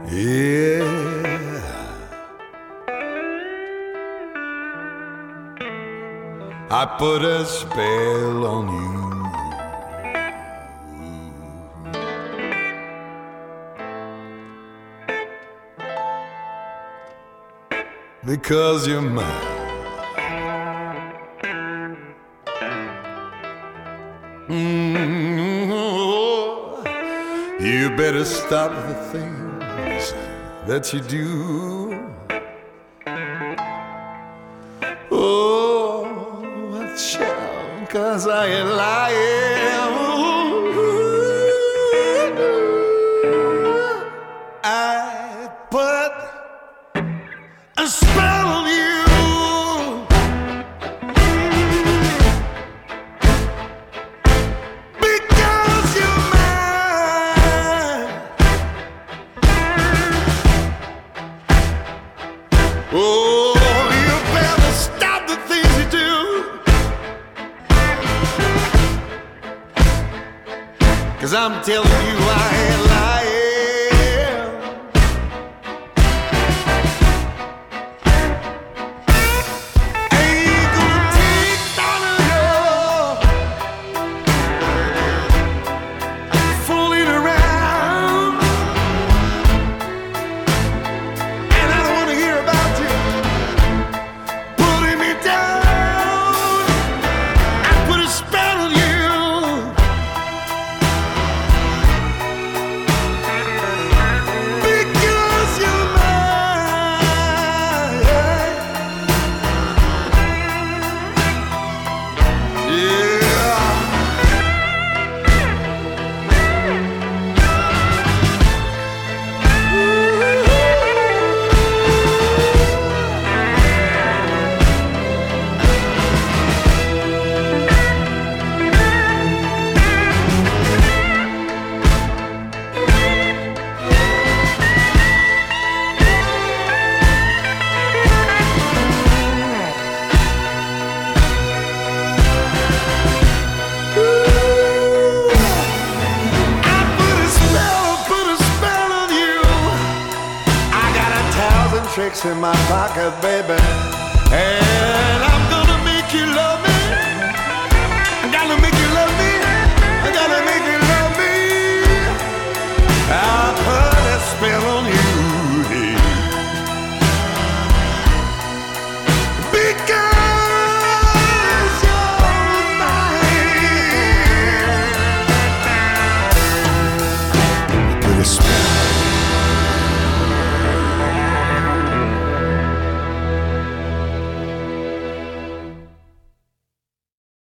Yeah, I put a spell on you. Because you're mine. You better stop the things that you do. Oh, child, 'cause I ain't lying. I put a spell on you. Because you're mine. Oh, you better stop the things you do. 'Cause I'm telling you I ain't lying. Tricks in my pocket, baby. And